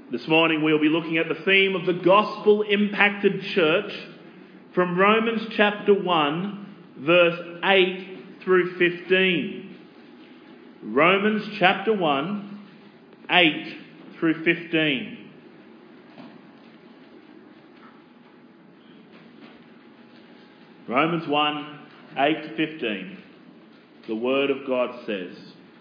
This morning we'll be looking at the theme of the gospel-impacted church from Romans chapter 1, verse 8 through 15. Romans chapter 1, 8 through 15. Romans 1, 8 to 15. The Word of God says,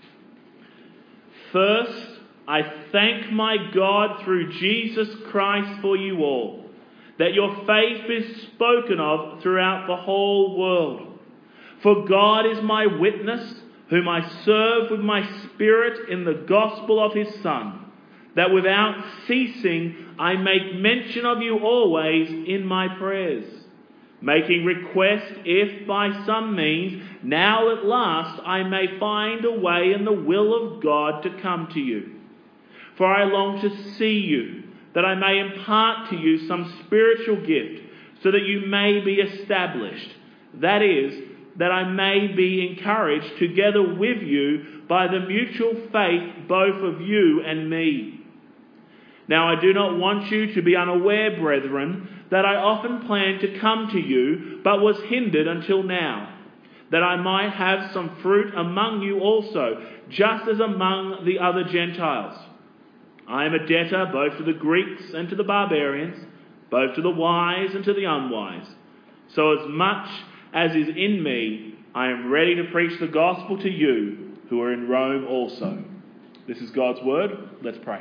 "First, I thank my God through Jesus Christ for you all, that your faith is spoken of throughout the whole world. For God is my witness, whom I serve with my spirit in the gospel of his Son, that without ceasing I make mention of you always in my prayers, making request if by some means now at last I may find a way in the will of God to come to you. For I long to see you, that I may impart to you some spiritual gift, so that you may be established. That is, that I may be encouraged together with you by the mutual faith both of you and me. Now I do not want you to be unaware, brethren, that I often planned to come to you, but was hindered until now, that I might have some fruit among you also, just as among the other Gentiles. I am a debtor both to the Greeks and to the barbarians, both to the wise and to the unwise. So as much as is in me, I am ready to preach the gospel to you who are in Rome also." This is God's word. Let's pray.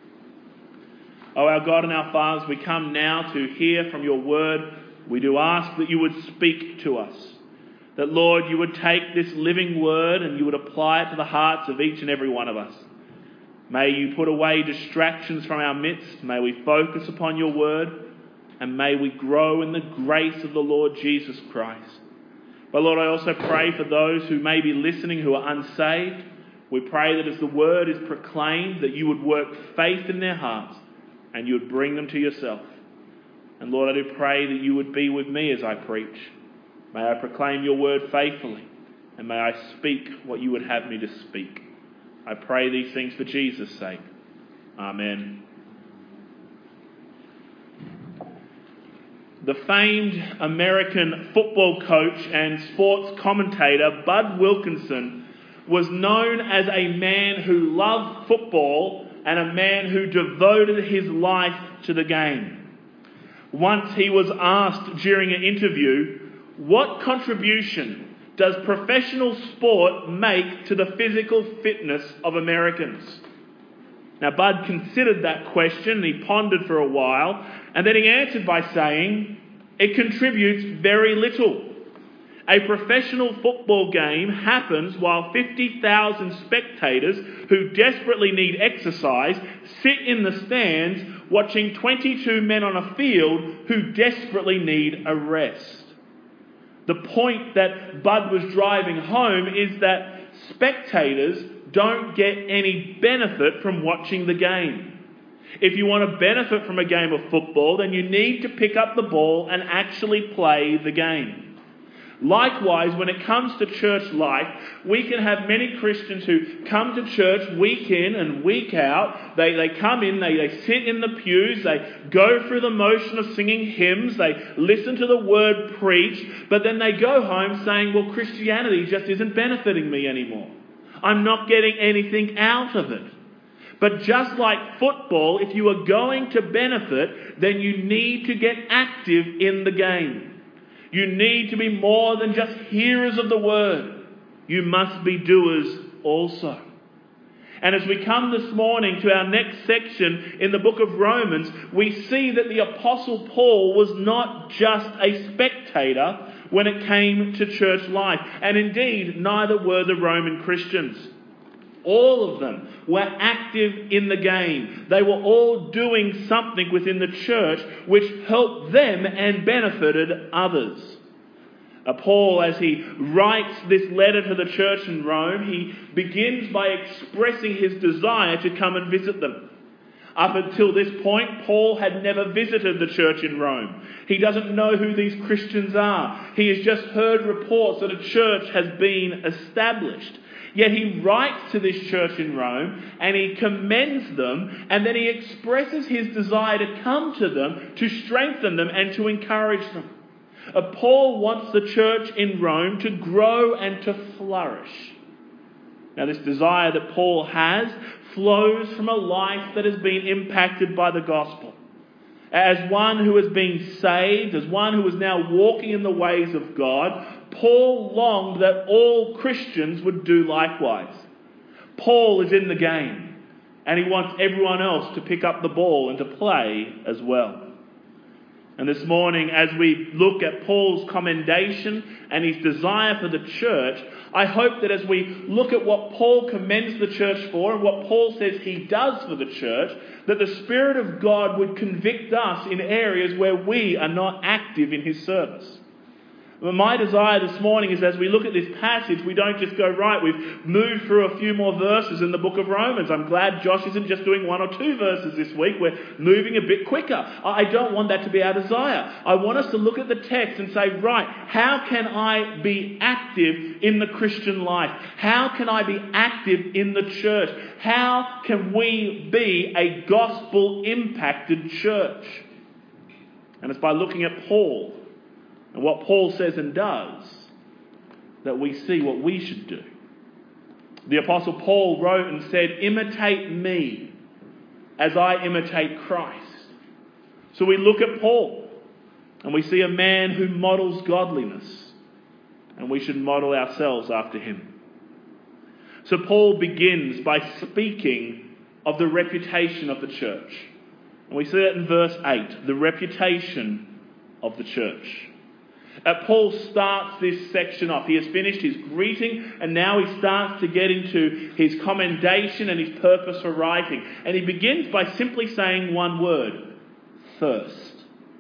Oh, our God and our Father, we come now to hear from your word. We do ask that you would speak to us. That, Lord, you would take this living word and you would apply it to the hearts of each and every one of us. May you put away distractions from our midst. May we focus upon your word. And may we grow in the grace of the Lord Jesus Christ. But Lord, I also pray for those who may be listening who are unsaved. We pray that as the word is proclaimed, that you would work faith in their hearts and you would bring them to yourself. And Lord, I do pray that you would be with me as I preach. May I proclaim your word faithfully, and may I speak what you would have me to speak. I pray these things for Jesus' sake. Amen. The famed American football coach and sports commentator Bud Wilkinson was known as a man who loved football and a man who devoted his life to the game. Once he was asked during an interview, what contribution does professional sport make to the physical fitness of Americans? Now, Bud considered that question and he pondered for a while, and then he answered by saying, it contributes very little. A professional football game happens while 50,000 spectators who desperately need exercise sit in the stands watching 22 men on a field who desperately need a rest. The point that Bud was driving home is that spectators don't get any benefit from watching the game. If you want to benefit from a game of football, then you need to pick up the ball and actually play the game. Likewise, when it comes to church life, we can have many Christians who come to church week in and week out. They come in, they sit in the pews, they go through the motion of singing hymns, they listen to the word preached, but then they go home saying, well, Christianity just isn't benefiting me anymore. I'm not getting anything out of it. But just like football, if you are going to benefit, then you need to get active in the game. You need to be more than just hearers of the word. You must be doers also. And as we come this morning to our next section in the book of Romans, we see that the Apostle Paul was not just a spectator when it came to church life. And indeed, neither were the Roman Christians. All of them were active in the game. They were all doing something within the church which helped them and benefited others. Paul, as he writes this letter to the church in Rome, he begins by expressing his desire to come and visit them. Up until this point, Paul had never visited the church in Rome. He doesn't know who these Christians are. He has just heard reports that a church has been established. Yet he writes to this church in Rome and he commends them, and then he expresses his desire to come to them, to strengthen them and to encourage them. Paul wants the church in Rome to grow and to flourish. Now, this desire that Paul has flows from a life that has been impacted by the gospel. As one who has been saved, as one who is now walking in the ways of God, Paul longed that all Christians would do likewise. Paul is in the game, and he wants everyone else to pick up the ball and to play as well. And this morning, as we look at Paul's commendation and his desire for the church, I hope that as we look at what Paul commends the church for and what Paul says he does for the church, that the Spirit of God would convict us in areas where we are not active in his service. My desire this morning is as we look at this passage, we don't just go, right, we've moved through a few more verses in the book of Romans. I'm glad Josh isn't just doing 1 or 2 verses this week. We're moving a bit quicker. I don't want that to be our desire. I want us to look at the text and say, right, how can I be active in the Christian life? How can I be active in the church? How can we be a gospel-impacted church? And it's by looking at Paul and what Paul says and does that we see what we should do. The Apostle Paul wrote and said, imitate me as I imitate Christ. So we look at Paul and we see a man who models godliness, and we should model ourselves after him. So Paul begins by speaking of the reputation of the church. And we see that in verse 8, the reputation of the church. Paul starts this section off. He has finished his greeting and now he starts to get into his commendation and his purpose for writing. And he begins by simply saying one word: thirst.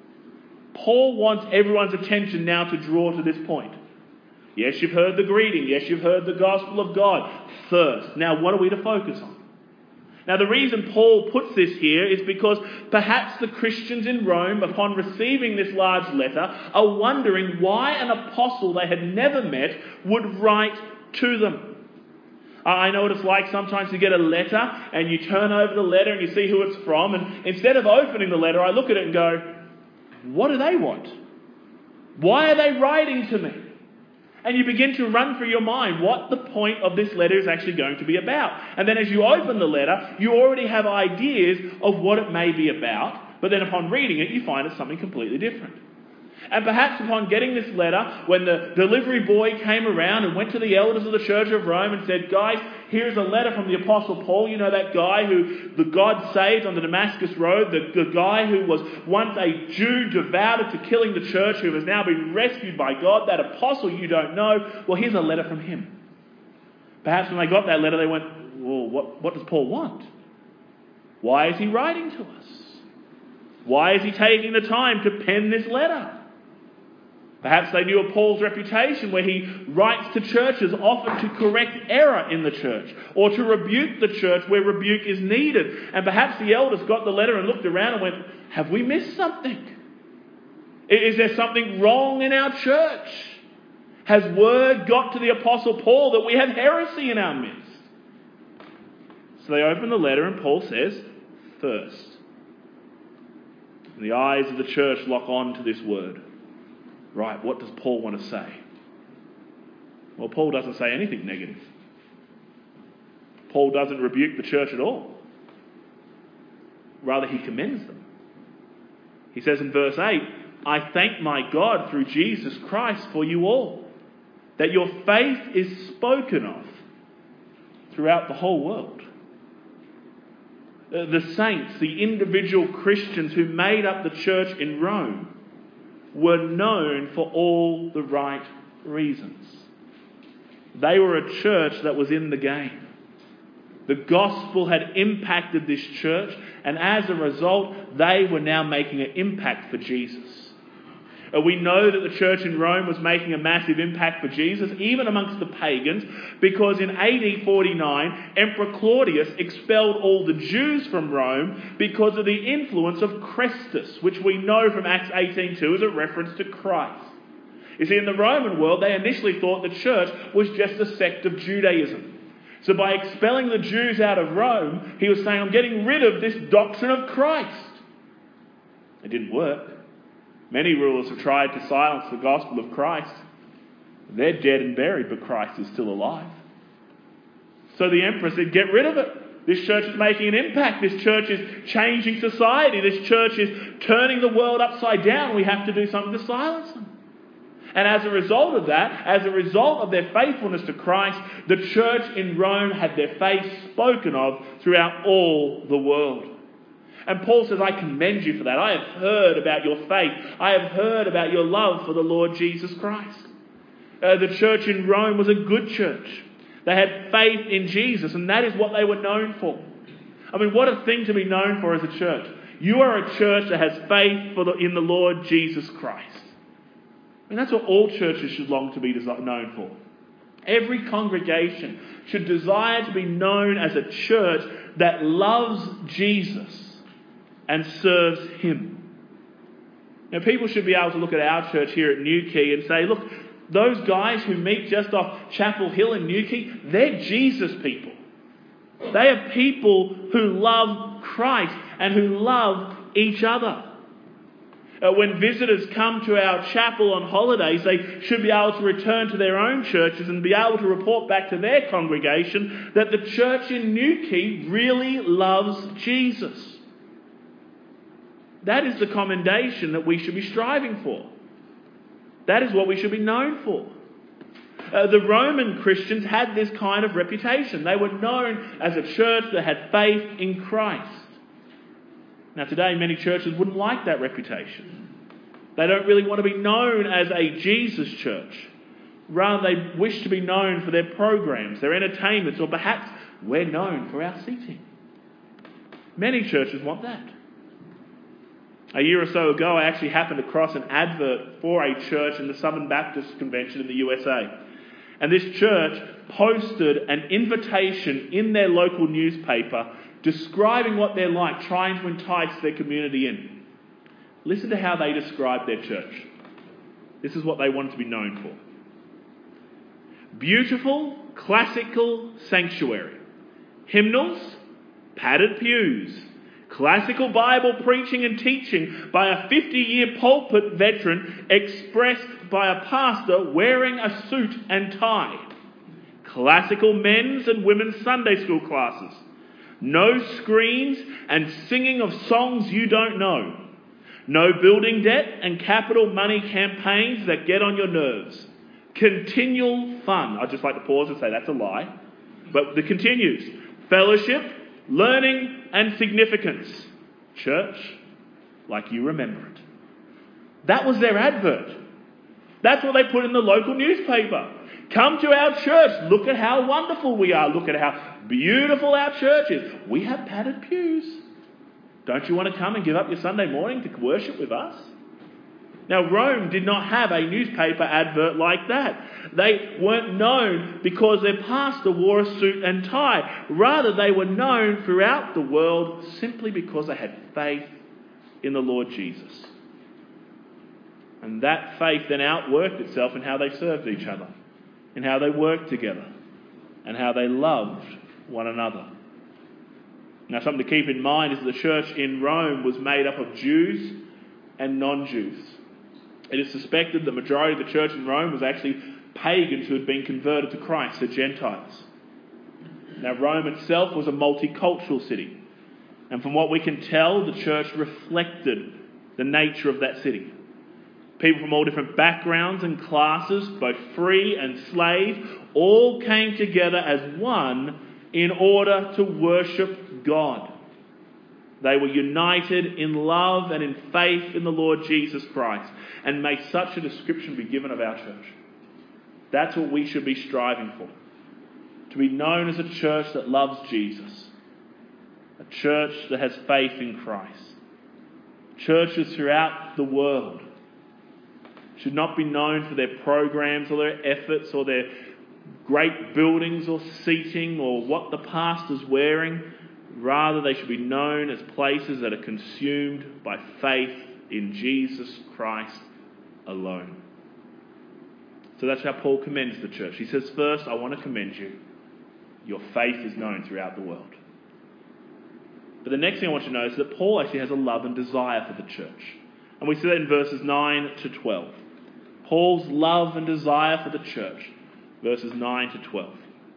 Paul wants everyone's attention now to draw to this point. Yes, you've heard the greeting. Yes, you've heard the gospel of God. Thirst. Now, what are we to focus on? Now, the reason Paul puts this here is because perhaps the Christians in Rome, upon receiving this large letter, are wondering why an apostle they had never met would write to them. I know what it's like sometimes to get a letter and you turn over the letter and you see who it's from, and instead of opening the letter, I look at it and go, what do they want? Why are they writing to me? And you begin to run through your mind what the point of this letter is actually going to be about. And then as you open the letter, you already have ideas of what it may be about. But then upon reading it, you find it's something completely different. And perhaps upon getting this letter, when the delivery boy came around and went to the elders of the Church of Rome and said, guys, here's a letter from the Apostle Paul. You know, that guy who the God saved on the Damascus Road, the guy who was once a Jew devoted to killing the church, who has now been rescued by God, that apostle you don't know. Well, here's a letter from him. Perhaps when they got that letter, they went, well, what does Paul want? Why is he writing to us? Why is he taking the time to pen this letter? Perhaps they knew of Paul's reputation, where he writes to churches often to correct error in the church or to rebuke the church where rebuke is needed. And perhaps the elders got the letter and looked around and went, have we missed something? Is there something wrong in our church? Has word got to the Apostle Paul that we have heresy in our midst? So they open the letter and Paul says, thirst. And the eyes of the church lock on to this word. Right, what does Paul want to say? Well, Paul doesn't say anything negative. Paul doesn't rebuke the church at all. Rather, he commends them. He says in verse 8, I thank my God through Jesus Christ for you all, that your faith is spoken of throughout the whole world. The saints, the individual Christians who made up the church in Rome, were known for all the right reasons. They were a church that was in the game. The gospel had impacted this church, and as a result, they were now making an impact for Jesus. We know that the church in Rome was making a massive impact for Jesus, even amongst the pagans, because in AD 49, Emperor Claudius expelled all the Jews from Rome because of the influence of Chrestus, which we know from Acts 18:2 is a reference to Christ. You see, in the Roman world, they initially thought the church was just a sect of Judaism. So by expelling the Jews out of Rome, he was saying, I'm getting rid of this doctrine of Christ. It didn't work. Many rulers have tried to silence the gospel of Christ. They're dead and buried, but Christ is still alive. So the emperor said, get rid of it. This church is making an impact. This church is changing society. This church is turning the world upside down. We have to do something to silence them. And as a result of that, as a result of their faithfulness to Christ, the church in Rome had their faith spoken of throughout all the world. And Paul says, I commend you for that. I have heard about your faith. I have heard about your love for the Lord Jesus Christ. The church in Rome was a good church. They had faith in Jesus, and that is what they were known for. I mean, what a thing to be known for as a church. You are a church that has faith in the Lord Jesus Christ. I mean, that's what all churches should long to be known for. Every congregation should desire to be known as a church that loves Jesus and serves him. Now, people should be able to look at our church here at Newquay and say, look, those guys who meet just off Chapel Hill in Newquay, they're Jesus people. They are people who love Christ and who love each other. When visitors come to our chapel on holidays, they should be able to return to their own churches and be able to report back to their congregation that the church in Newquay really loves Jesus. That is the commendation that we should be striving for. That is what we should be known for. The Roman Christians had this kind of reputation. They were known as a church that had faith in Christ. Now today, many churches wouldn't like that reputation. They don't really want to be known as a Jesus church. Rather, they wish to be known for their programs, their entertainments, or perhaps we're known for our seating. Many churches want that. A year or so ago, I actually happened across an advert for a church in the Southern Baptist Convention in the USA. And this church posted an invitation in their local newspaper describing what they're like, trying to entice their community in. Listen to how they described their church. This is what they wanted to be known for. Beautiful, classical sanctuary. Hymnals, padded pews. Classical Bible preaching and teaching by a 50-year pulpit veteran expressed by a pastor wearing a suit and tie. Classical men's and women's Sunday school classes. No screens and singing of songs you don't know. No building debt and capital money campaigns that get on your nerves. Continual fun. I'd just like to pause and say that's a lie. But it continues. Fellowship, learning and significance. Church, like you remember it. That was their advert. That's what they put in the local newspaper. Come to our church. Look at how wonderful we are. Look at how beautiful our church is. We have padded pews. Don't you want to come and give up your Sunday morning to worship with us? Now, Rome did not have a newspaper advert like that. They weren't known because their pastor wore a suit and tie. Rather, they were known throughout the world simply because they had faith in the Lord Jesus. And that faith then outworked itself in how they served each other, in how they worked together, and how they loved one another. Now, something to keep in mind is the church in Rome was made up of Jews and non-Jews. It is suspected the majority of the church in Rome was actually pagans who had been converted to Christ, the Gentiles. Now, Rome itself was a multicultural city. And from what we can tell, the church reflected the nature of that city. People from all different backgrounds and classes, both free and slave, all came together as one in order to worship God. They were united in love and in faith in the Lord Jesus Christ. And may such a description be given of our church. That's what we should be striving for. To be known as a church that loves Jesus. A church that has faith in Christ. Churches throughout the world should not be known for their programs or their efforts or their great buildings or seating or what the pastor's wearing. Rather, they should be known as places that are consumed by faith in Jesus Christ alone. So that's how Paul commends the church. He says, first, I want to commend you. your faith is known throughout the world. But the next thing I want you to know is that Paul actually has a love and desire for the church. And we see that in verses 9 to 12. Paul's love and desire for the church, verses 9 to 12.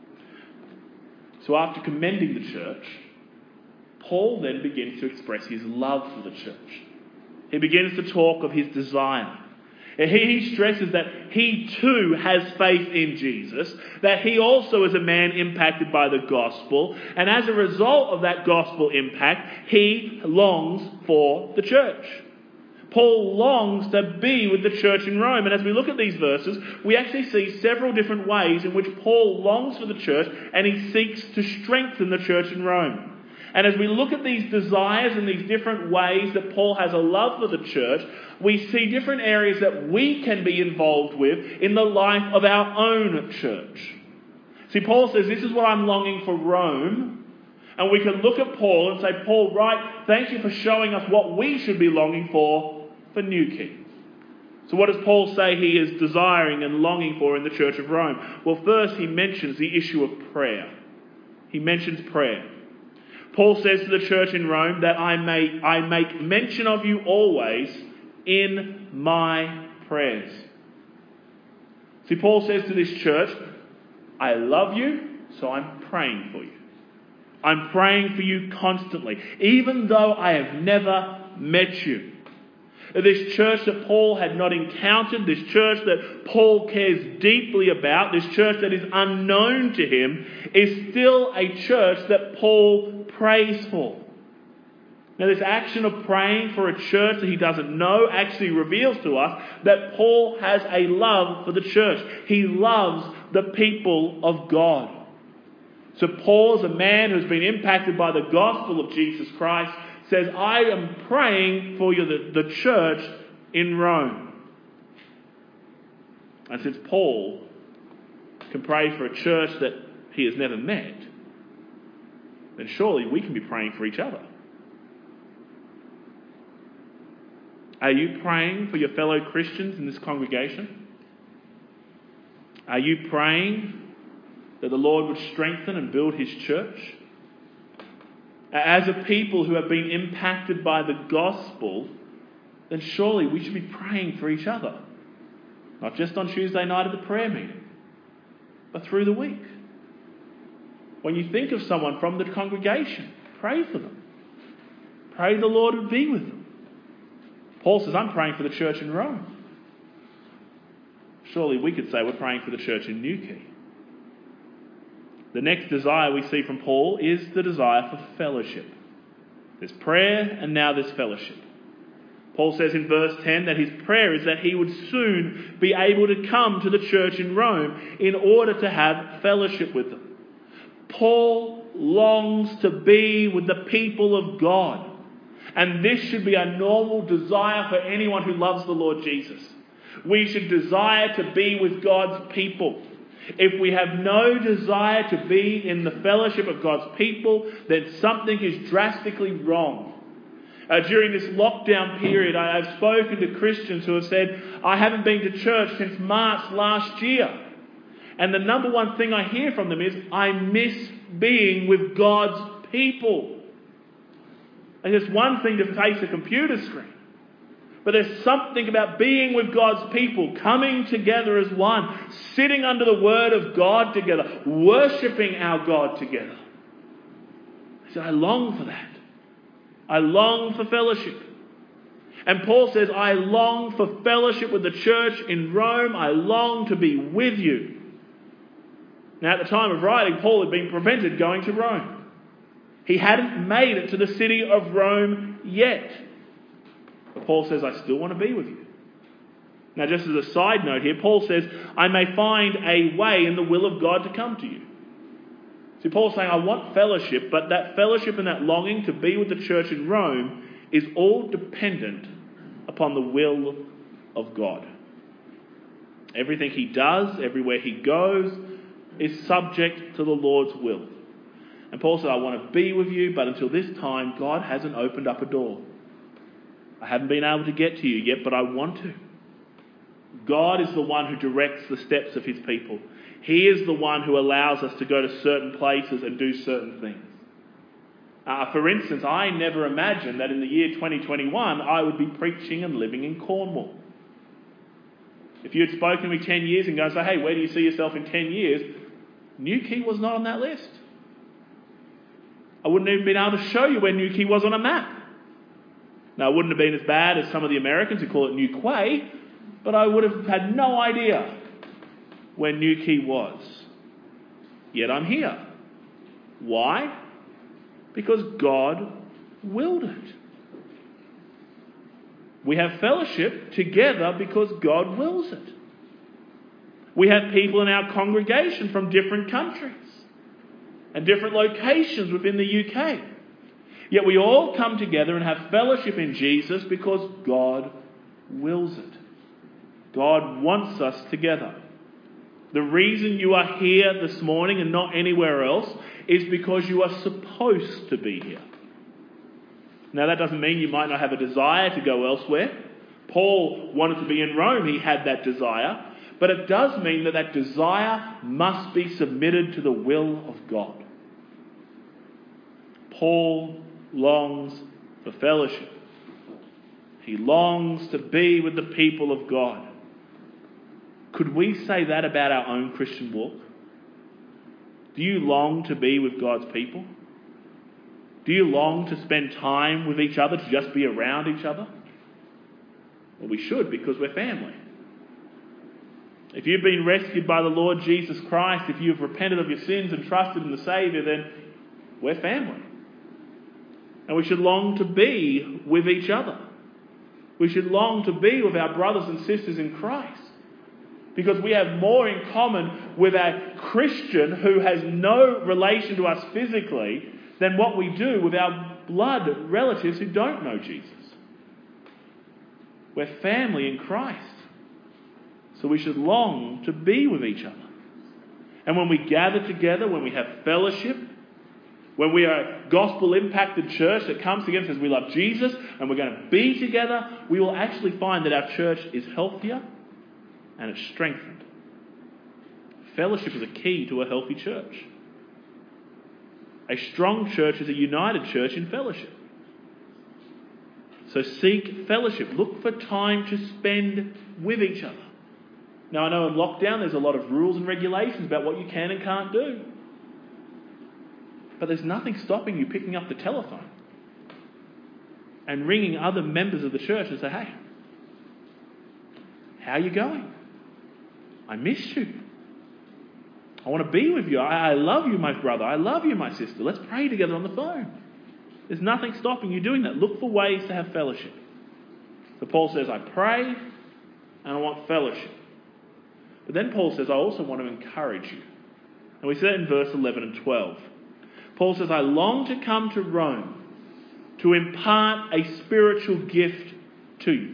So after commending the church, Paul then begins to express his love for the church. He begins to talk of his desire. He stresses that he too has faith in Jesus, that he also is a man impacted by the gospel, and as a result of that gospel impact, he longs for the church. Paul longs to be with the church in Rome. And as we look at these verses, we actually see several different ways in which Paul longs for the church and he seeks to strengthen the church in Rome. And as we look at these desires and these different ways that Paul has a love for the church, we see different areas that we can be involved with in the life of our own church. See, Paul says, this is what I'm longing for Rome. And we can look at Paul and say, Paul, right, thank you for showing us what we should be longing for Newquay. So what does Paul say he is desiring and longing for in the church of Rome? Well, first he mentions the issue of prayer. He mentions prayer. Paul says to the church in Rome that I make mention of you always in my prayers. See, Paul says to this church, I love you, so I'm praying for you. I'm praying for you constantly, even though I have never met you. This church that Paul had not encountered, this church that Paul cares deeply about, this church that is unknown to him, is still a church that Paul prays for. Now, this action of praying for a church that he doesn't know actually reveals to us that Paul has a love for the church. He loves the people of God. So Paul, as a man who's been impacted by the gospel of Jesus Christ, says, I am praying for you, the church in Rome. And since Paul can pray for a church that he has never met, then surely we can be praying for each other. Are you praying for your fellow Christians in this congregation? Are you praying that the Lord would strengthen and build his church? As a people who have been impacted by the gospel, then surely we should be praying for each other. Not just on Tuesday night at the prayer meeting, but through the week. When you think of someone from the congregation, pray for them. Pray the Lord would be with them. Paul says, I'm praying for the church in Rome. Surely we could say we're praying for the church in Newquay. The next desire we see from Paul is the desire for fellowship. There's prayer and now there's fellowship. Paul says in verse 10 that his prayer is that he would soon be able to come to the church in Rome in order to have fellowship with them. Paul longs to be with the people of God. And this should be a normal desire for anyone who loves the Lord Jesus. We should desire to be with God's people. If we have no desire to be in the fellowship of God's people, then something is drastically wrong. During this lockdown period, I've spoken to Christians who have said, I haven't been to church since March last year. And the number one thing I hear from them is, I miss being with God's people. And it's one thing to face a computer screen. But there's something about being with God's people, coming together as one, sitting under the word of God together, worshipping our God together. I said, I long for that. I long for fellowship. And Paul says, I long for fellowship with the church in Rome. I long to be with you. Now, at the time of writing, Paul had been prevented going to Rome. He hadn't made it to the city of Rome yet. But Paul says, I still want to be with you. Now, just as a side note here, Paul says, I may find a way in the will of God to come to you. See, Paul's saying, I want fellowship, but that fellowship and that longing to be with the church in Rome is all dependent upon the will of God. Everything he does, everywhere he goes, is subject to the Lord's will. And Paul said, I want to be with you, but until this time, God hasn't opened up a door. I haven't been able to get to you yet, but I want to. God is the one who directs the steps of his people. He is the one who allows us to go to certain places and do certain things. For instance, I never imagined that in the year 2021 I would be preaching and living in Cornwall. If you had spoken to me 10 years ago and said, hey, where do you see yourself in 10 years? Newquay was not on that list. I wouldn't even been able to show you where Newquay was on a map. Now, it wouldn't have been as bad as some of the Americans who call it New Quay, but I would have had no idea where Newquay was. Yet I'm here. Why? Because God willed it. We have fellowship together because God wills it. We have people in our congregation from different countries and different locations within the UK. Yet we all come together and have fellowship in Jesus because God wills it. God wants us together. The reason you are here this morning and not anywhere else is because you are supposed to be here. Now, that doesn't mean you might not have a desire to go elsewhere. Paul wanted to be in Rome. He had that desire. But it does mean that that desire must be submitted to the will of God. Paul longs for fellowship. He longs to be with the people of God. Could we say that about our own Christian walk? Do you long to be with God's people? Do you long to spend time with each other, to just be around each other? Well, we should, because we're family. If you've been rescued by the Lord Jesus Christ, if you've repented of your sins and trusted in the Saviour, then we're family. And we should long to be with each other. We should long to be with our brothers and sisters in Christ. Because we have more in common with a Christian who has no relation to us physically than what we do with our blood relatives who don't know Jesus. We're family in Christ. So we should long to be with each other. And when we gather together, when we have fellowship, when we are a gospel-impacted church that comes together and says we love Jesus and we're going to be together, we will actually find that our church is healthier and it's strengthened. Fellowship is a key to a healthy church. A strong church is a united church in fellowship. So seek fellowship. Look for time to spend with each other. Now, I know in lockdown there's a lot of rules and regulations about what you can and can't do. But there's nothing stopping you picking up the telephone and ringing other members of the church and say, hey, how are you going? I missed you. I want to be with you. I love you, my brother. I love you, my sister. Let's pray together on the phone. There's nothing stopping you doing that. Look for ways to have fellowship. So Paul says, I pray and I want fellowship. But then Paul says, I also want to encourage you. And we see that in verse 11 and 12. Paul says, I long to come to Rome to impart a spiritual gift to you.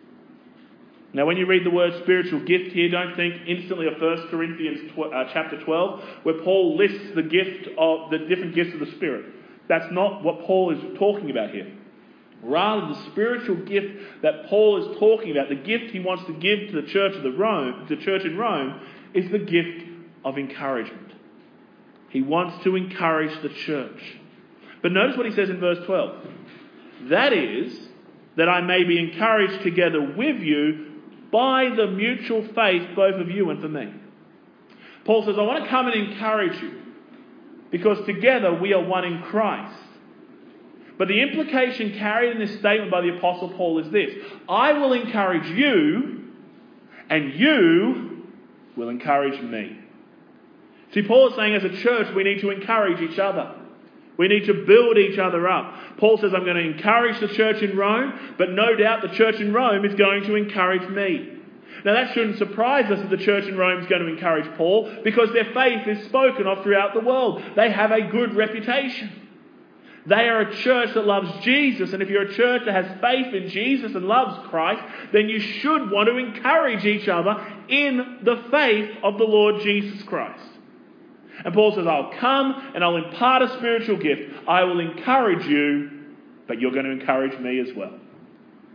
Now, when you read the word spiritual gift here, don't think instantly of 1 Corinthians chapter 12, where Paul lists the gift of the different gifts of the Spirit. That's not what Paul is talking about here. Rather, the spiritual gift that Paul is talking about, the gift he wants to give to the church in Rome, is the gift of encouragement. He wants to encourage the church. But notice what he says in verse 12. That is, that I may be encouraged together with you by the mutual faith, both of you and for me. Paul says, I want to come and encourage you because together we are one in Christ. But the implication carried in this statement by the Apostle Paul is this: I will encourage you and you will encourage me. See, Paul is saying as a church we need to encourage each other. We need to build each other up. Paul says, I'm going to encourage the church in Rome, but no doubt the church in Rome is going to encourage me. Now that shouldn't surprise us that the church in Rome is going to encourage Paul, because their faith is spoken of throughout the world. They have a good reputation. They are a church that loves Jesus, and if you're a church that has faith in Jesus and loves Christ, then you should want to encourage each other in the faith of the Lord Jesus Christ. And Paul says, I'll come and I'll impart a spiritual gift. I will encourage you, but you're going to encourage me as well.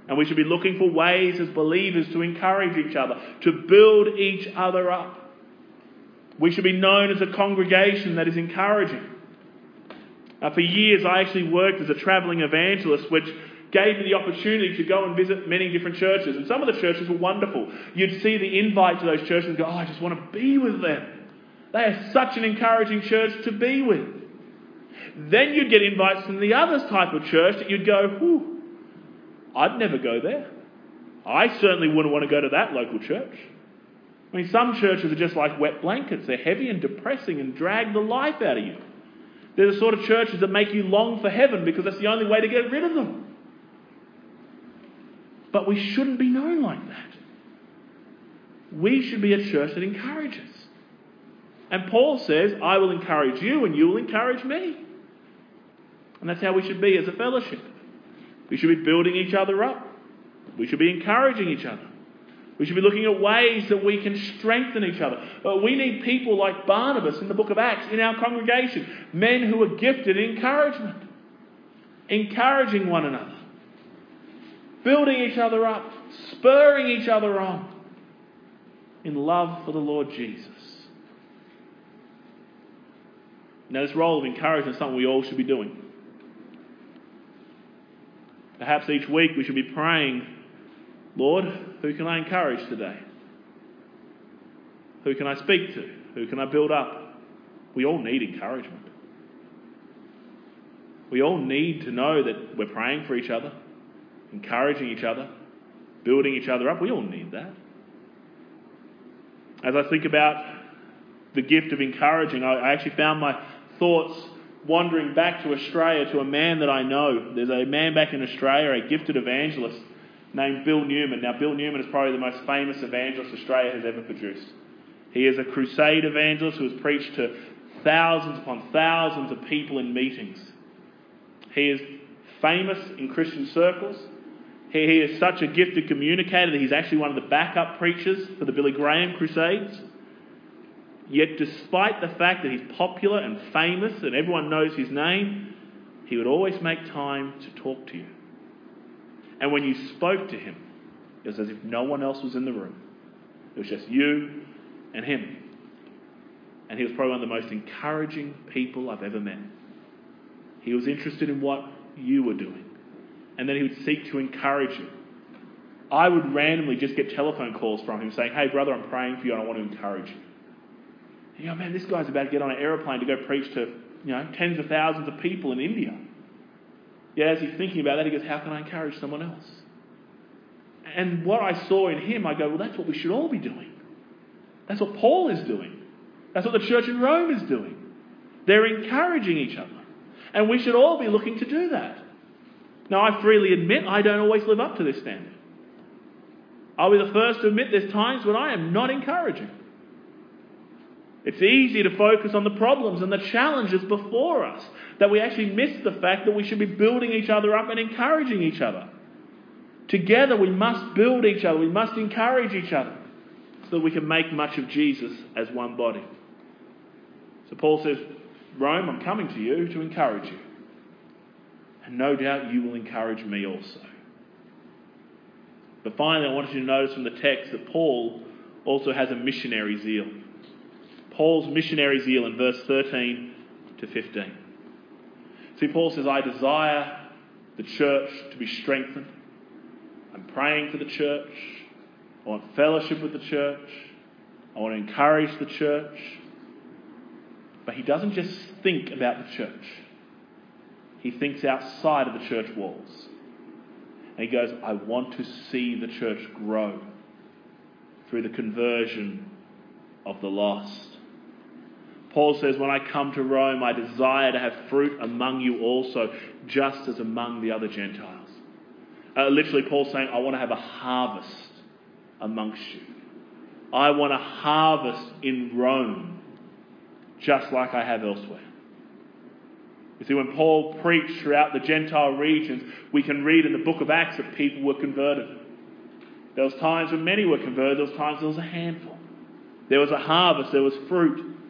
And we should be looking for ways as believers to encourage each other, to build each other up. We should be known as a congregation that is encouraging. For years, I actually worked as a travelling evangelist, which gave me the opportunity to go and visit many different churches. And some of the churches were wonderful. You'd see the invite to those churches and go, I just want to be with them. They are such an encouraging church to be with. Then you'd get invites from the other type of church that you'd go, whew, I'd never go there. I certainly wouldn't want to go to that local church. I mean, some churches are just like wet blankets. They're heavy and depressing and drag the life out of you. They're the sort of churches that make you long for heaven because that's the only way to get rid of them. But we shouldn't be known like that. We should be a church that encourages. And Paul says, I will encourage you and you will encourage me. And that's how we should be as a fellowship. We should be building each other up. We should be encouraging each other. We should be looking at ways that we can strengthen each other. But we need people like Barnabas in the book of Acts in our congregation. Men who are gifted in encouragement. Encouraging one another. Building each other up. Spurring each other on. In love for the Lord Jesus. Now this role of encouragement is something we all should be doing. Perhaps each week we should be praying, Lord, who can I encourage today? Who can I speak to? Who can I build up? We all need encouragement. We all need to know that we're praying for each other, encouraging each other, building each other up. We all need that. As I think about the gift of encouraging, I actually found my thoughts wandering back to Australia to a man that I know. There's a man back in Australia, a gifted evangelist named Bill Newman. Now, Bill Newman is probably the most famous evangelist Australia has ever produced. He is a crusade evangelist who has preached to thousands upon thousands of people in meetings. He is famous in Christian circles. He is such a gifted communicator that he's actually one of the backup preachers for the Billy Graham crusades. Yet despite the fact that he's popular and famous and everyone knows his name, he would always make time to talk to you. And when you spoke to him, it was as if no one else was in the room. It was just you and him. And he was probably one of the most encouraging people I've ever met. He was interested in what you were doing. And then he would seek to encourage you. I would randomly just get telephone calls from him saying, hey brother, I'm praying for you and I want to encourage you. You go, man, this guy's about to get on an aeroplane to go preach to, tens of thousands of people in India. Yet as he's thinking about that, he goes, how can I encourage someone else? And what I saw in him, I go, well, that's what we should all be doing. That's what Paul is doing. That's what the church in Rome is doing. They're encouraging each other. And we should all be looking to do that. Now, I freely admit I don't always live up to this standard. I'll be the first to admit there's times when I am not encouraging. It's easy to focus on the problems and the challenges before us, that we actually miss the fact that we should be building each other up and encouraging each other. Together we must build each other, we must encourage each other, so that we can make much of Jesus as one body. So Paul says, Rome, I'm coming to you to encourage you. And no doubt you will encourage me also. But finally, I want you to notice from the text that Paul also has a missionary zeal. Paul's missionary zeal in verse 13 to 15. See, Paul says, I desire the church to be strengthened. I'm praying for the church. I want fellowship with the church. I want to encourage the church. But he doesn't just think about the church. He thinks outside of the church walls. And he goes, I want to see the church grow through the conversion of the lost. Paul says, when I come to Rome, I desire to have fruit among you also, just as among the other Gentiles. Literally, Paul's saying, I want to have a harvest amongst you. I want a harvest in Rome, just like I have elsewhere. You see, when Paul preached throughout the Gentile regions, we can read in the book of Acts that people were converted. There was times when many were converted. There was times there was a handful. There was a harvest. There was fruit.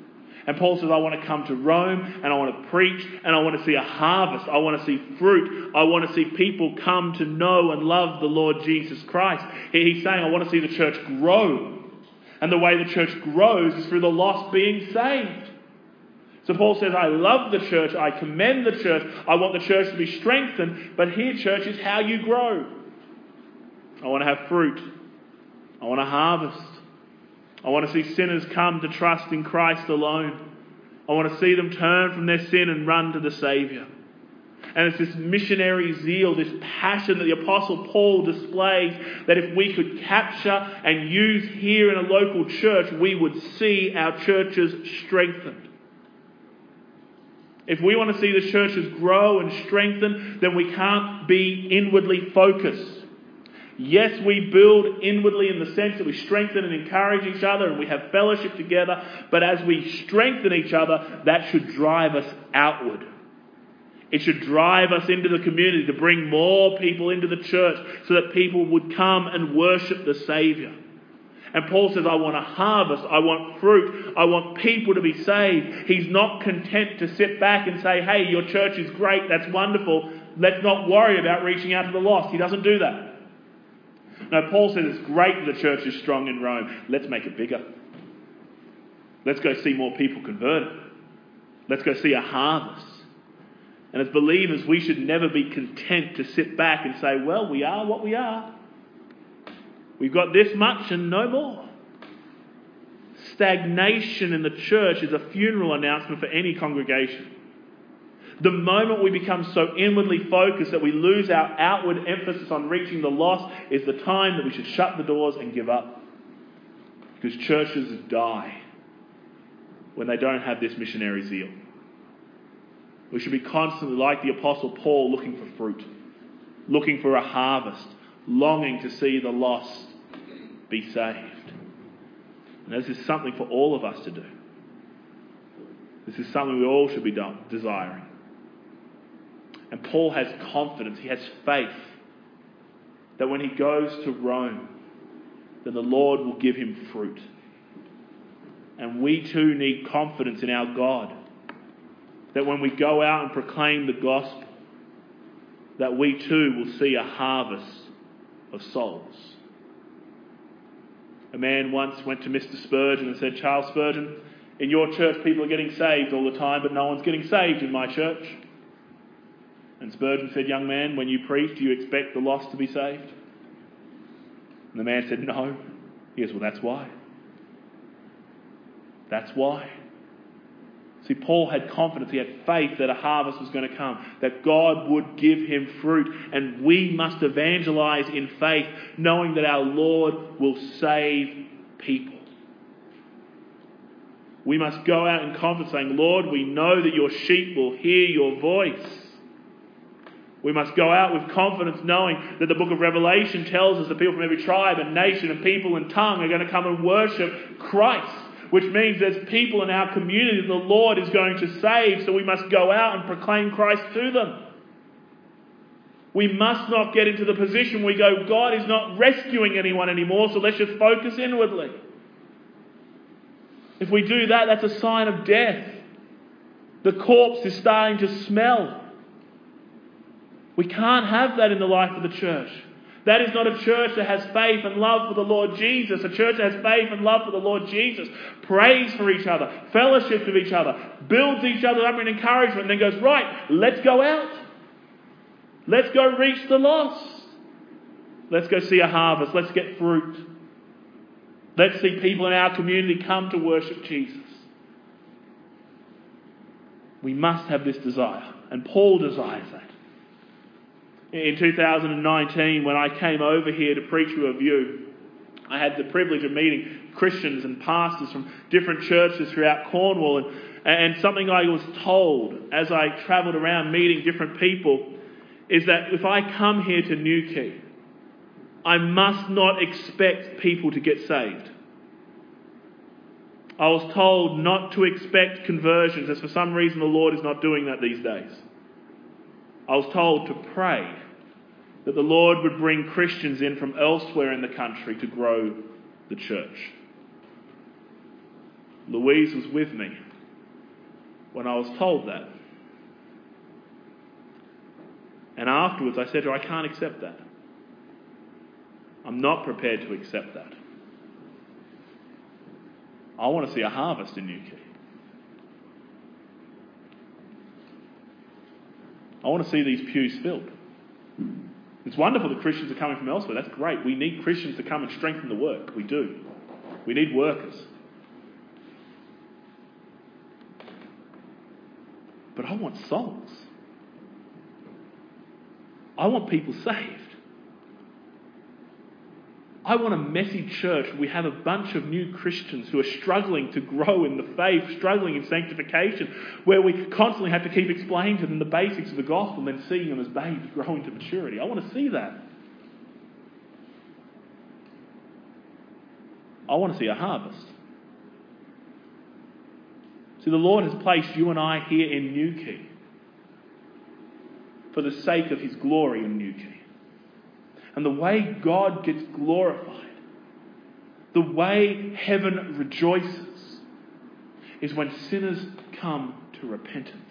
And Paul says, I want to come to Rome and I want to preach and I want to see a harvest. I want to see fruit. I want to see people come to know and love the Lord Jesus Christ. He's saying, I want to see the church grow. And the way the church grows is through the lost being saved. So Paul says, I love the church. I commend the church. I want the church to be strengthened. But here, church, is how you grow. I want to have fruit. I want to harvest. I want to see sinners come to trust in Christ alone. I want to see them turn from their sin and run to the Saviour. And it's this missionary zeal, this passion that the Apostle Paul displays, that if we could capture and use here in a local church, we would see our churches strengthened. If we want to see the churches grow and strengthen, then we can't be inwardly focused. Yes, we build inwardly in the sense that we strengthen and encourage each other and we have fellowship together, but as we strengthen each other, that should drive us outward. It should drive us into the community to bring more people into the church so that people would come and worship the Saviour. And Paul says, I want a harvest, I want fruit, I want people to be saved. He's not content to sit back and say, hey, your church is great, that's wonderful, let's not worry about reaching out to the lost. He doesn't do that. No, Paul says it's great that the church is strong in Rome. Let's make it bigger. Let's go see more people converted. Let's go see a harvest. And as believers, we should never be content to sit back and say, well, we are what we are. We've got this much and no more. Stagnation in the church is a funeral announcement for any congregation. The moment we become so inwardly focused that we lose our outward emphasis on reaching the lost is the time that we should shut the doors and give up. Because churches die when they don't have this missionary zeal. We should be constantly, like the Apostle Paul, looking for fruit, looking for a harvest, longing to see the lost be saved. And this is something for all of us to do. This is something we all should be desiring. And Paul has confidence, he has faith that when he goes to Rome, that the Lord will give him fruit. And we too need confidence in our God, that when we go out and proclaim the gospel, that we too will see a harvest of souls. A man once went to Mr. Spurgeon and said, Charles Spurgeon, in your church people are getting saved all the time, but no one's getting saved in my church. And Spurgeon said, young man, when you preach, do you expect the lost to be saved? And the man said, no. He goes, well, that's why. That's why. See, Paul had confidence, he had faith that a harvest was going to come, that God would give him fruit, and we must evangelize in faith, knowing that our Lord will save people. We must go out in confidence saying, Lord, we know that your sheep will hear your voice. We must go out with confidence knowing that the book of Revelation tells us that people from every tribe and nation and people and tongue are going to come and worship Christ, which means there's people in our community that the Lord is going to save, so we must go out and proclaim Christ to them. We must not get into the position where we go, God is not rescuing anyone anymore, so let's just focus inwardly. If we do that, that's a sign of death. The corpse is starting to smell. We can't have that in the life of the church. That is not a church that has faith and love for the Lord Jesus. A church that has faith and love for the Lord Jesus prays for each other, fellowships with each other, builds each other up in encouragement, and then goes, right, let's go out. Let's go reach the lost. Let's go see a harvest. Let's get fruit. Let's see people in our community come to worship Jesus. We must have this desire, and Paul desires that. In 2019, when I came over here to preach with you, I had the privilege of meeting Christians and pastors from different churches throughout Cornwall. And something I was told as I travelled around meeting different people is that if I come here to Newquay, I must not expect people to get saved. I was told not to expect conversions, as for some reason the Lord is not doing that these days. I was told to pray that the Lord would bring Christians in from elsewhere in the country to grow the church. Louise was with me when I was told that. And afterwards I said to her, I can't accept that. I'm not prepared to accept that. I want to see a harvest in Newquay. I want to see these pews filled. It's wonderful that Christians are coming from elsewhere. That's great. We need Christians to come and strengthen the work. We do. We need workers. But I want souls. I want people saved. I want a messy church where we have a bunch of new Christians who are struggling to grow in the faith, struggling in sanctification, where we constantly have to keep explaining to them the basics of the gospel and then seeing them as babes grow into maturity. I want to see that. I want to see a harvest. See, the Lord has placed you and I here in Newquay for the sake of His glory in Newquay. And the way God gets glorified, the way heaven rejoices, is when sinners come to repentance.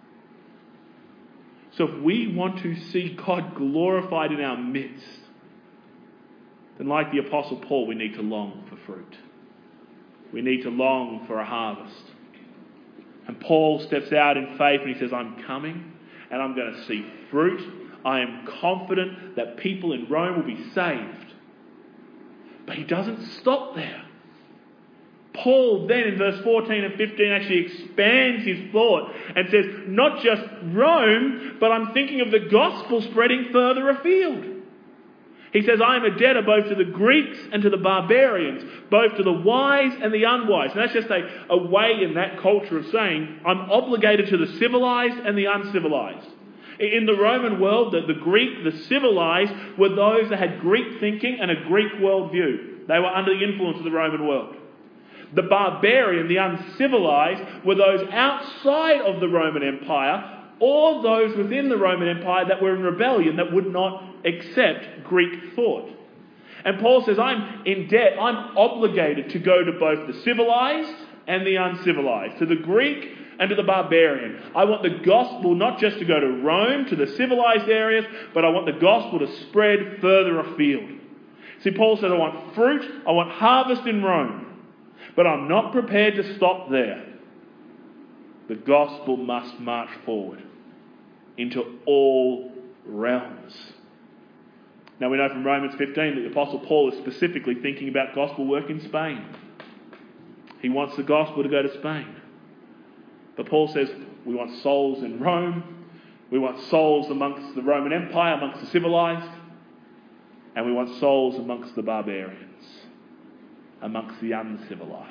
So if we want to see God glorified in our midst, then like the Apostle Paul, we need to long for fruit. We need to long for a harvest. And Paul steps out in faith and he says, I'm coming and I'm going to see fruit. I am confident that people in Rome will be saved. But he doesn't stop there. Paul then in verse 14 and 15 actually expands his thought and says, not just Rome, but I'm thinking of the gospel spreading further afield. He says, I am a debtor both to the Greeks and to the barbarians, both to the wise and the unwise. And that's just a way in that culture of saying, I'm obligated to the civilized and the uncivilized. In the Roman world, the Greek, the civilized, were those that had Greek thinking and a Greek worldview. They were under the influence of the Roman world. The barbarian, the uncivilized, were those outside of the Roman Empire or those within the Roman Empire that were in rebellion, that would not accept Greek thought. And Paul says, I'm in debt, I'm obligated to go to both the civilized and the uncivilized, to the Greek and to the barbarian. I want the gospel not just to go to Rome, to the civilized areas, but I want the gospel to spread further afield. See, Paul says, I want fruit, I want harvest in Rome, but I'm not prepared to stop there. The gospel must march forward into all realms. Now we know from Romans 15 that the Apostle Paul is specifically thinking about gospel work in Spain. He wants the gospel to go to Spain. But Paul says we want souls in Rome, we want souls amongst the Roman Empire, amongst the civilized, and we want souls amongst the barbarians, amongst the uncivilized.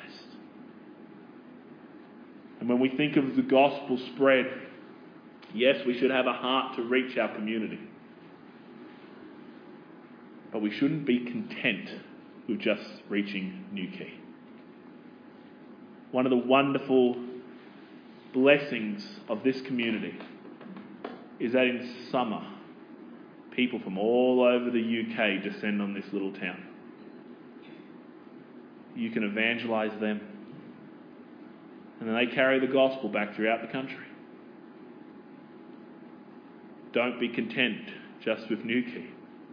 And when we think of the gospel spread, yes, we should have a heart to reach our community. But we shouldn't be content with just reaching Newquay. One of the wonderful blessings of this community is that in summer, people from all over the UK descend on this little town. You can evangelise them, and then they carry the gospel back throughout the country. Don't be content just with Newquay.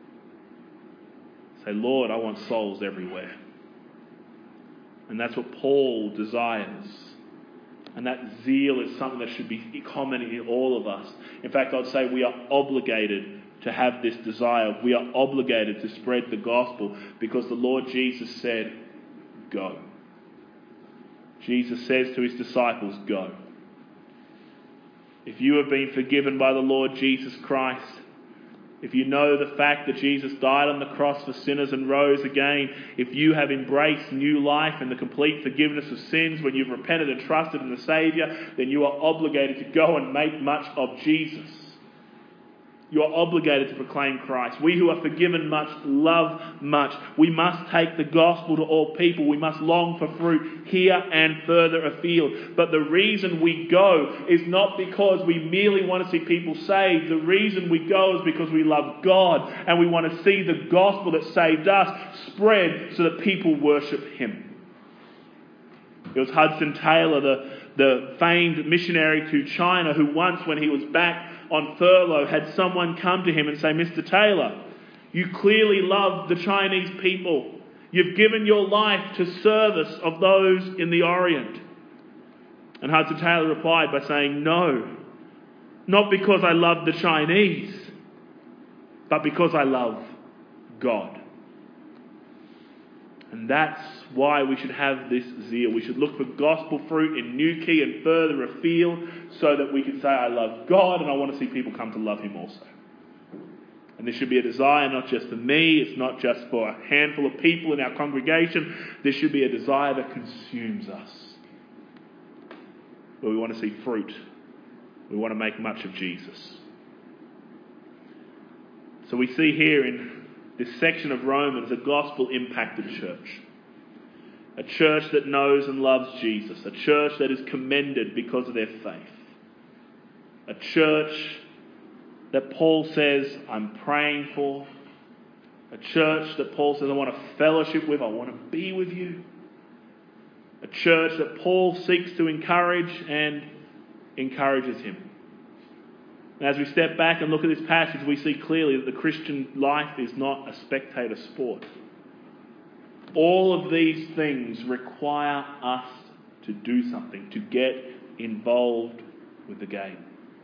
Say, Lord, I want souls everywhere. And that's what Paul desires. And that zeal is something that should be common in all of us. In fact, I'd say we are obligated to have this desire. We are obligated to spread the gospel because the Lord Jesus said, go. Jesus says to his disciples, go. If you have been forgiven by the Lord Jesus Christ, if you know the fact that Jesus died on the cross for sinners and rose again, if you have embraced new life and the complete forgiveness of sins when you've repented and trusted in the Saviour, then you are obligated to go and make much of Jesus. You are obligated to proclaim Christ. We who are forgiven much, love much. We must take the gospel to all people. We must long for fruit here and further afield. But the reason we go is not because we merely want to see people saved. The reason we go is because we love God and we want to see the gospel that saved us spread so that people worship Him. It was Hudson Taylor, the famed missionary to China who once, when he was back on furlough, had someone come to him and say, "Mr. Taylor, you clearly love the Chinese people. You've given your life to service of those in the Orient." And Hudson Taylor replied by saying, "No, not because I love the Chinese, but because I love God." And that's why we should have this zeal. We should look for gospel fruit in Newquay and further afield so that we can say, "I love God and I want to see people come to love him also." And this should be a desire not just for me, it's not just for a handful of people in our congregation. This should be a desire that consumes us, where we want to see fruit. We want to make much of Jesus. So we see here in this section of Romans a gospel-impacted church. A church that knows and loves Jesus. A church that is commended because of their faith. A church that Paul says, "I'm praying for." A church that Paul says, "I want to fellowship with, I want to be with you." A church that Paul seeks to encourage and encourages him. And as we step back and look at this passage, we see clearly that the Christian life is not a spectator sport. All of these things require us to do something, to get involved with the game.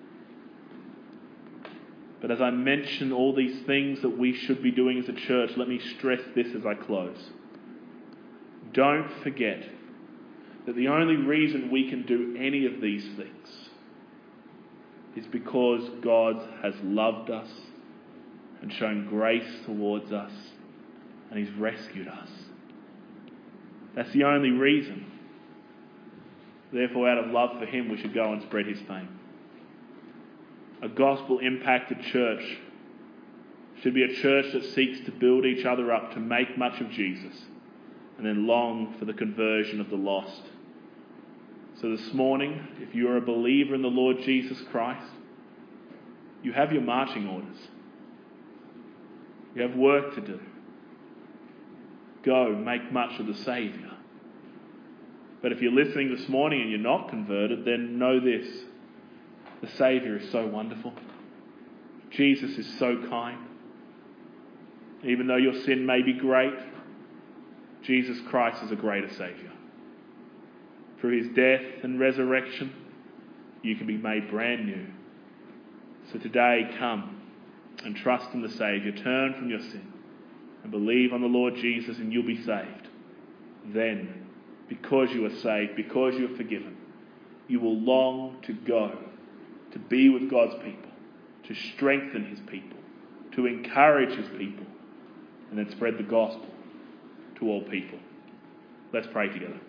But as I mention all these things that we should be doing as a church, let me stress this as I close. Don't forget that the only reason we can do any of these things is because God has loved us and shown grace towards us and He's rescued us. That's the only reason. Therefore, out of love for Him, we should go and spread His fame. A gospel-impacted church should be a church that seeks to build each other up, to make much of Jesus, and then long for the conversion of the lost. So this morning, if you are a believer in the Lord Jesus Christ, you have your marching orders. You have work to do. Go, make much of the Saviour. But if you're listening this morning and you're not converted, then know this. The Saviour is so wonderful. Jesus is so kind. Even though your sin may be great, Jesus Christ is a greater Saviour. Through His death and resurrection, you can be made brand new. So today, come and trust in the Saviour. Turn from your sin and believe on the Lord Jesus and you'll be saved. Then, because you are saved, because you are forgiven, you will long to go to be with God's people, to strengthen His people, to encourage His people, and then spread the gospel to all people. Let's pray together.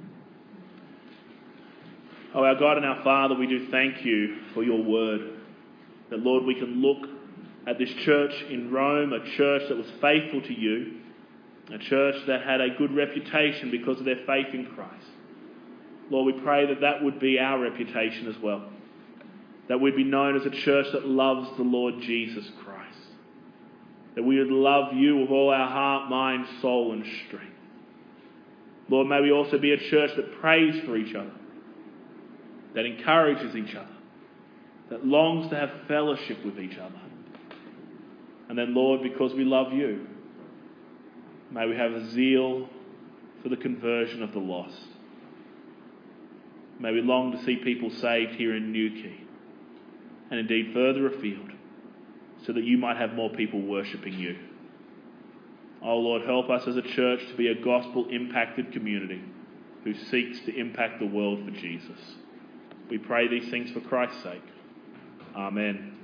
Oh, our God and our Father, we do thank you for your word. That, Lord, we can look at this church in Rome, a church that was faithful to you, a church that had a good reputation because of their faith in Christ. Lord, we pray that that would be our reputation as well. That we'd be known as a church that loves the Lord Jesus Christ. That we would love you with all our heart, mind, soul and strength. Lord, may we also be a church that prays for each other, that encourages each other, that longs to have fellowship with each other. And then, Lord, because we love you, may we have a zeal for the conversion of the lost. May we long to see people saved here in Newquay, and indeed further afield, so that you might have more people worshipping you. Oh Lord, help us as a church to be a gospel-impacted community who seeks to impact the world for Jesus. We pray these things for Christ's sake. Amen.